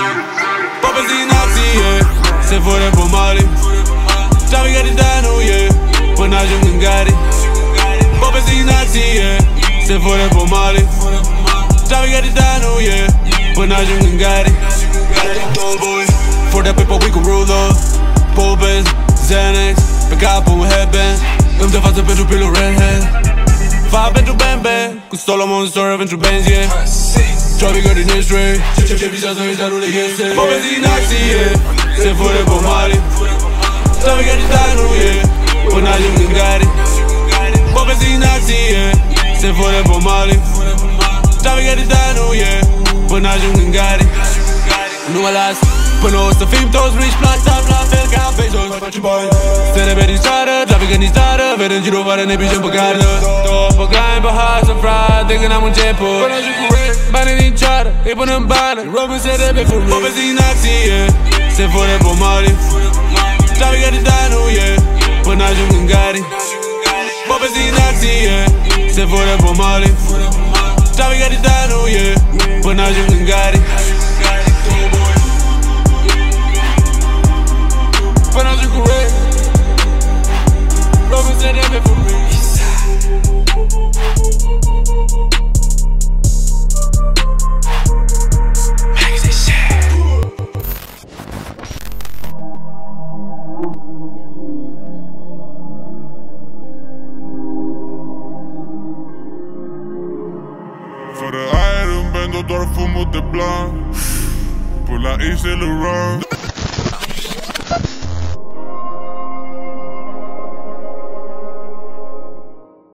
Popezi în acție, se fură pe Mali. Traficare de anul, până ajung în gari. Popezi în acție, se fură pe Mali. Traficare de anul, până ajung în gari. For that paper we can rule up. Popezi, Xanax, pe capul un headband. Îmi dă față pentru pilul redhead. Fac pentru bambe, cu Solomon Store pentru benzi, Trafică din X-Ray, ce visează ăștia nu le iese. Popezi în acție, se fură pe Mali. Trafică din danul, până ajung în gari. Popezi în acție, se fură pe Mali. Trafică din danul, până ajung în gari. Nu mă las până o să fim toți rich, plasam la fel ca Bezos. Mai facem bani, se repede din țară, trafică din țară. Vedem giro vară, ne pișem pe gardă. Două păcani pe hasă, frate, când am început. Până ajung cu rap, banii din țară, îi pun în bană. Robin se rebe for real. Popezi în acție, se fură pe Mali. Trafică din danul, până ajung în gari. Popezi în acție, se fură pe Mali. Trafică din danul, până ajung în gari. Până ajung cu rap, Robin se rebe for real. Fără aer îmi bendo doar fumul de blanc. Până la Yves Saint Laurent.